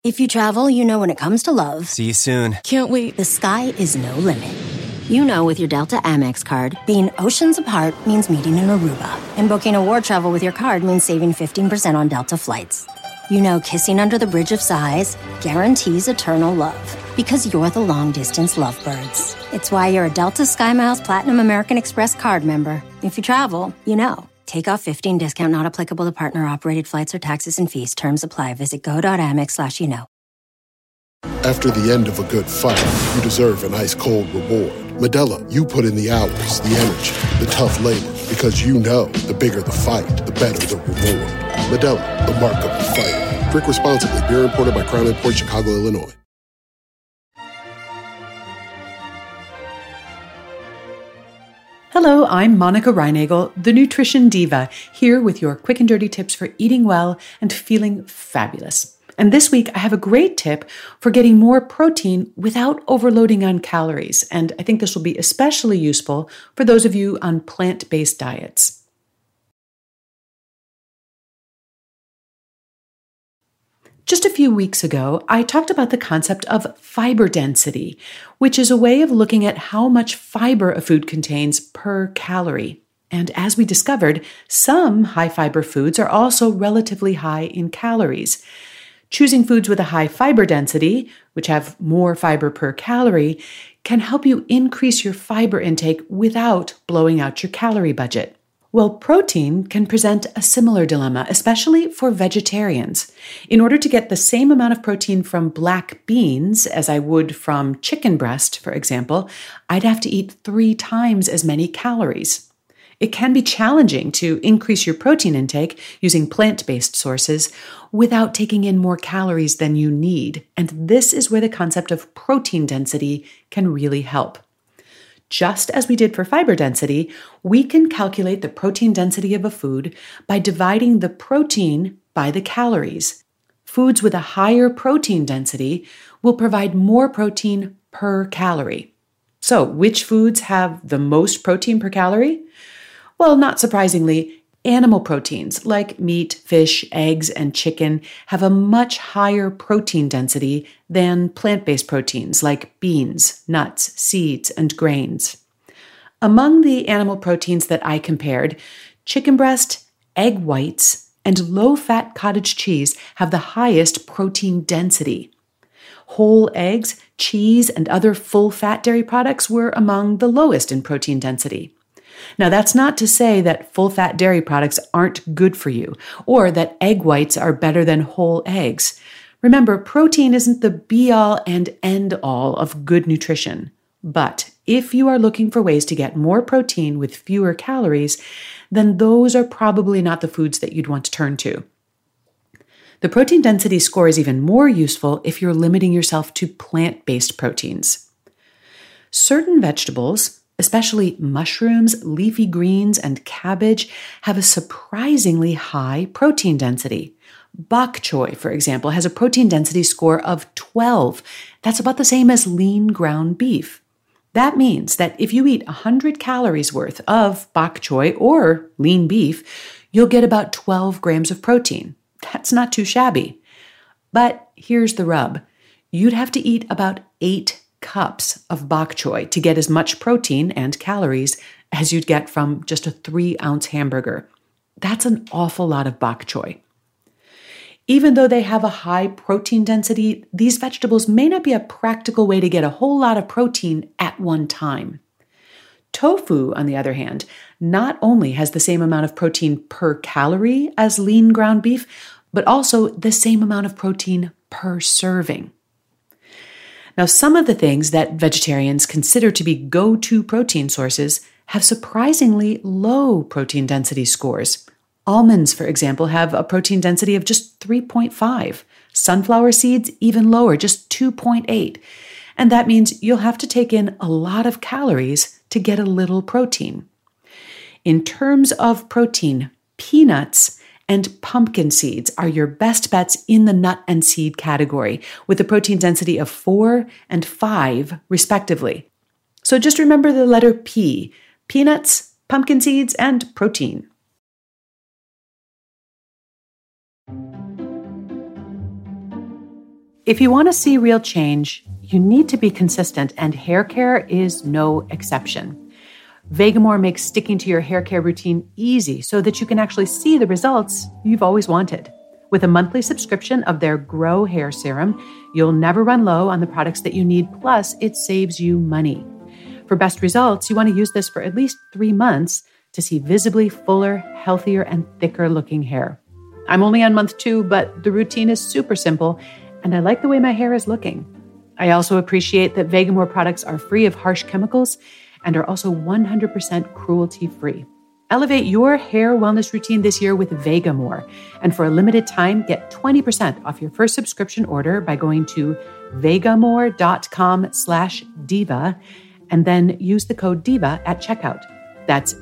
If you travel, you know when it comes to love. See you soon. Can't wait. The sky is no limit. You know with your Delta Amex card, being oceans apart means meeting in Aruba. And booking a war travel with your card means saving 15% on Delta flights. You know kissing under the Bridge of Sighs guarantees eternal love. Because you're the long-distance lovebirds. It's why you're a Delta SkyMiles Platinum American Express card member. If you travel, you know. Take off 15 discount not applicable to partner-operated flights or taxes and fees. Terms apply. Visit go.amex/you-know. After the end of a good fight, you deserve an ice-cold reward. Modelo, you put in the hours, the energy, the tough labor. Because you know the bigger the fight, the better the reward. Modelo, the mark of the fighter. Drink responsibly. Beer imported by Crown Imports, Chicago, Illinois. Hello, I'm Monica Reinagel, the Nutrition Diva, here with your quick and dirty tips for eating well and feeling fabulous. And this week, I have a great tip for getting more protein without overloading on calories. And I think this will be especially useful for those of you on plant-based diets. Just a few weeks ago, I talked about the concept of fiber density, which is a way of looking at how much fiber a food contains per calorie. And as we discovered, some high-fiber foods are also relatively high in calories. Choosing foods with a high fiber density, which have more fiber per calorie, can help you increase your fiber intake without blowing out your calorie budget. Well, protein can present a similar dilemma, especially for vegetarians. In order to get the same amount of protein from black beans as I would from chicken breast, for example, I'd have to eat 3 times as many calories. It can be challenging to increase your protein intake using plant-based sources without taking in more calories than you need. And this is where the concept of protein density can really help. Just as we did for fiber density, we can calculate the protein density of a food by dividing the protein by the calories. Foods with a higher protein density will provide more protein per calorie. So, which foods have the most protein per calorie? Well, not surprisingly, animal proteins like meat, fish, eggs, and chicken have a much higher protein density than plant-based proteins like beans, nuts, seeds, and grains. Among the animal proteins that I compared, chicken breast, egg whites, and low-fat cottage cheese have the highest protein density. Whole eggs, cheese, and other full-fat dairy products were among the lowest in protein density. Now, that's not to say that full-fat dairy products aren't good for you, or that egg whites are better than whole eggs. Remember, protein isn't the be-all and end-all of good nutrition. But if you are looking for ways to get more protein with fewer calories, then those are probably not the foods that you'd want to turn to. The protein density score is even more useful if you're limiting yourself to plant-based proteins. Certain vegetables, especially mushrooms, leafy greens, and cabbage, have a surprisingly high protein density. Bok choy, for example, has a protein density score of 12. That's about the same as lean ground beef. That means that if you eat 100 calories worth of bok choy or lean beef, you'll get about 12 grams of protein. That's not too shabby. But here's the rub. You'd have to eat about 8 cups of bok choy to get as much protein and calories as you'd get from just a 3-ounce hamburger. That's an awful lot of bok choy. Even though they have a high protein density, these vegetables may not be a practical way to get a whole lot of protein at one time. Tofu, on the other hand, not only has the same amount of protein per calorie as lean ground beef, but also the same amount of protein per serving. Now, some of the things that vegetarians consider to be go-to protein sources have surprisingly low protein density scores. Almonds, for example, have a protein density of just 3.5. Sunflower seeds, even lower, just 2.8. And that means you'll have to take in a lot of calories to get a little protein. In terms of protein, peanuts and pumpkin seeds are your best bets in the nut and seed category, with a protein density of 4 and 5, respectively. So just remember the letter P: peanuts, pumpkin seeds, and protein. If you want to see real change, you need to be consistent, and hair care is no exception. Vegamour makes sticking to your hair care routine easy so that you can actually see the results you've always wanted. With a monthly subscription of their Grow Hair Serum, you'll never run low on the products that you need, plus it saves you money. For best results, you want to use this for at least 3 months to see visibly fuller, healthier, and thicker looking hair. I'm only on month 2, but the routine is super simple, and I like the way my hair is looking. I also appreciate that Vegamour products are free of harsh chemicals and are also 100% cruelty-free. Elevate your hair wellness routine this year with Vegamour. And for a limited time, get 20% off your first subscription order by going to vegamour.com/diva and then use the code DIVA at checkout. That's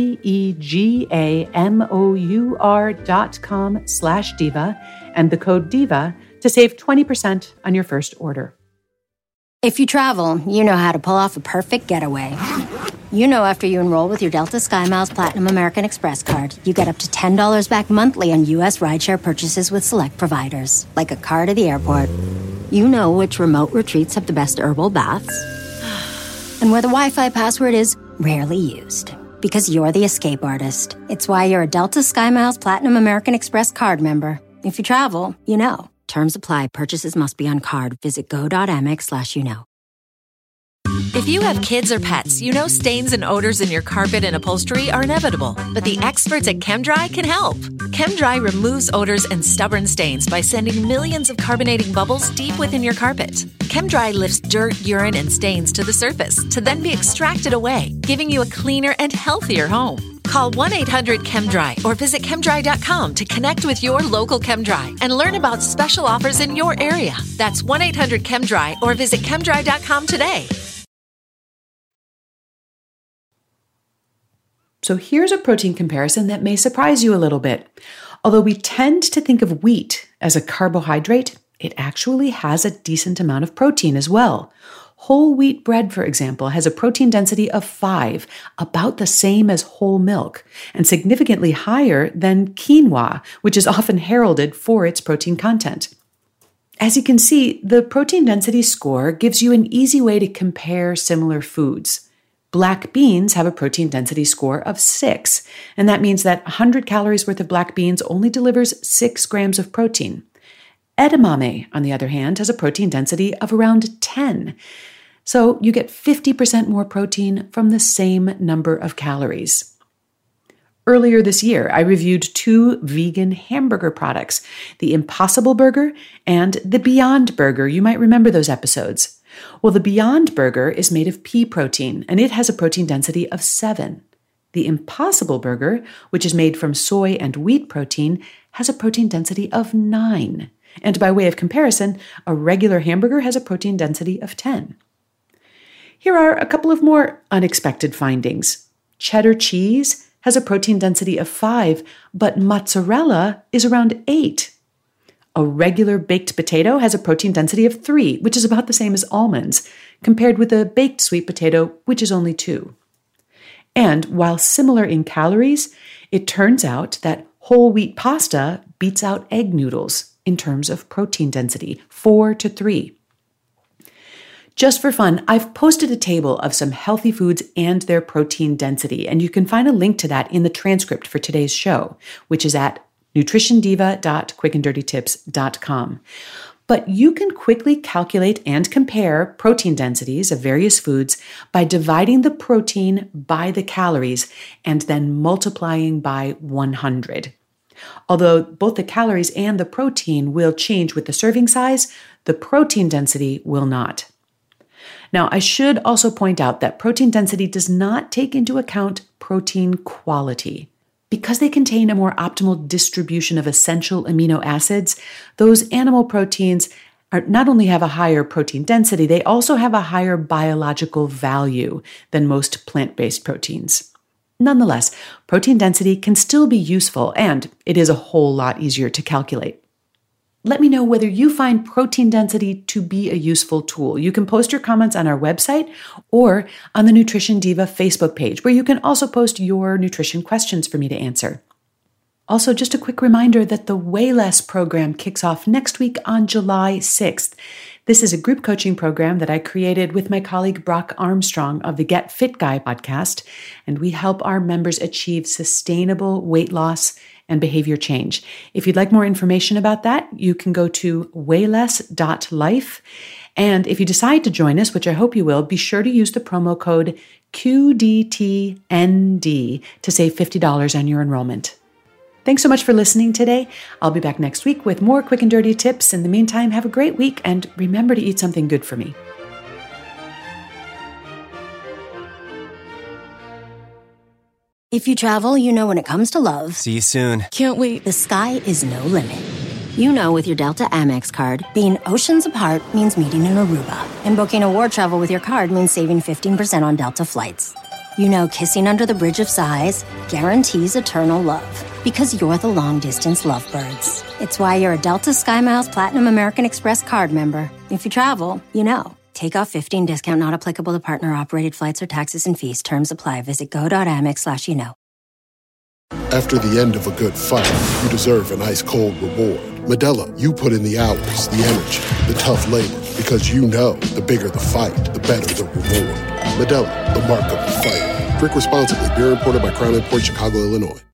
vegamour.com/diva and the code DIVA to save 20% on your first order. If you travel, you know how to pull off a perfect getaway. You know after you enroll with your Delta SkyMiles Platinum American Express card, you get up to $10 back monthly on U.S. rideshare purchases with select providers, like a car to the airport. You know which remote retreats have the best herbal baths, and where the Wi-Fi password is rarely used, because you're the escape artist. It's why you're a Delta SkyMiles Platinum American Express card member. If you travel, you know. Terms apply. Purchases must be on card. Visit go.amex/you-know. If you have kids or pets, you know stains and odors in your carpet and upholstery are inevitable, but the experts at ChemDry can help. ChemDry removes odors and stubborn stains by sending millions of carbonating bubbles deep within your carpet. ChemDry lifts dirt, urine, and stains to the surface to then be extracted away, giving you a cleaner and healthier home. Call 1-800-ChemDry or visit chemdry.com to connect with your local ChemDry and learn about special offers in your area. That's 1-800-ChemDry or visit chemdry.com today. So here's a protein comparison that may surprise you a little bit. Although we tend to think of wheat as a carbohydrate, it actually has a decent amount of protein as well. Whole wheat bread, for example, has a protein density of 5, about the same as whole milk, and significantly higher than quinoa, which is often heralded for its protein content. As you can see, the protein density score gives you an easy way to compare similar foods. Black beans have a protein density score of 6, and that means that 100 calories worth of black beans only delivers 6 grams of protein. Edamame, on the other hand, has a protein density of around 10. So you get 50% more protein from the same number of calories. Earlier this year, I reviewed 2 vegan hamburger products, the Impossible Burger and the Beyond Burger. You might remember those episodes. Well, the Beyond Burger is made of pea protein, and it has a protein density of 7. The Impossible Burger, which is made from soy and wheat protein, has a protein density of 9. And by way of comparison, a regular hamburger has a protein density of 10. Here are a couple of more unexpected findings. Cheddar cheese has a protein density of 5, but mozzarella is around 8. A regular baked potato has a protein density of 3, which is about the same as almonds, compared with a baked sweet potato, which is only 2. And while similar in calories, it turns out that whole wheat pasta beats out egg noodles in terms of protein density, 4-3. Just for fun, I've posted a table of some healthy foods and their protein density, and you can find a link to that in the transcript for today's show, which is at nutritiondiva.quickanddirtytips.com. But you can quickly calculate and compare protein densities of various foods by dividing the protein by the calories and then multiplying by 100. Although both the calories and the protein will change with the serving size, the protein density will not. Now, I should also point out that protein density does not take into account protein quality. Because they contain a more optimal distribution of essential amino acids, those animal proteins not only have a higher protein density, they also have a higher biological value than most plant-based proteins. Nonetheless, protein density can still be useful, and it is a whole lot easier to calculate. Let me know whether you find protein density to be a useful tool. You can post your comments on our website or on the Nutrition Diva Facebook page, where you can also post your nutrition questions for me to answer. Also, just a quick reminder that the Way Less program kicks off next week on July 6th. This is a group coaching program that I created with my colleague Brock Armstrong of the Get Fit Guy podcast, and we help our members achieve sustainable weight loss and behavior change. If you'd like more information about that, you can go to wayless.life. And if you decide to join us, which I hope you will, be sure to use the promo code QDTND to save $50 on your enrollment. Thanks so much for listening today. I'll be back next week with more quick and dirty tips. In the meantime, have a great week and remember to eat something good for me. If you travel, you know when it comes to love, See you soon. Can't wait. the sky is no limit. You know with your Delta Amex card, being oceans apart means meeting in Aruba. And booking a war travel with your card means saving 15% on Delta flights. You know kissing under the Bridge of Sighs guarantees eternal love. Because you're the long-distance lovebirds. It's why you're a Delta SkyMiles Platinum American Express card member. If you travel, you know. Take off 15 discount not applicable to partner-operated flights or taxes and fees. Terms apply. Visit go.amex/you-know. After the end of a good fight, you deserve an ice-cold reward. Medela, you put in the hours, the energy, the tough labor. Because you know the bigger the fight, the better the reward. Medela, the mark of a fighter. Drink responsibly. Beer imported by Crown Imports, Chicago, Illinois.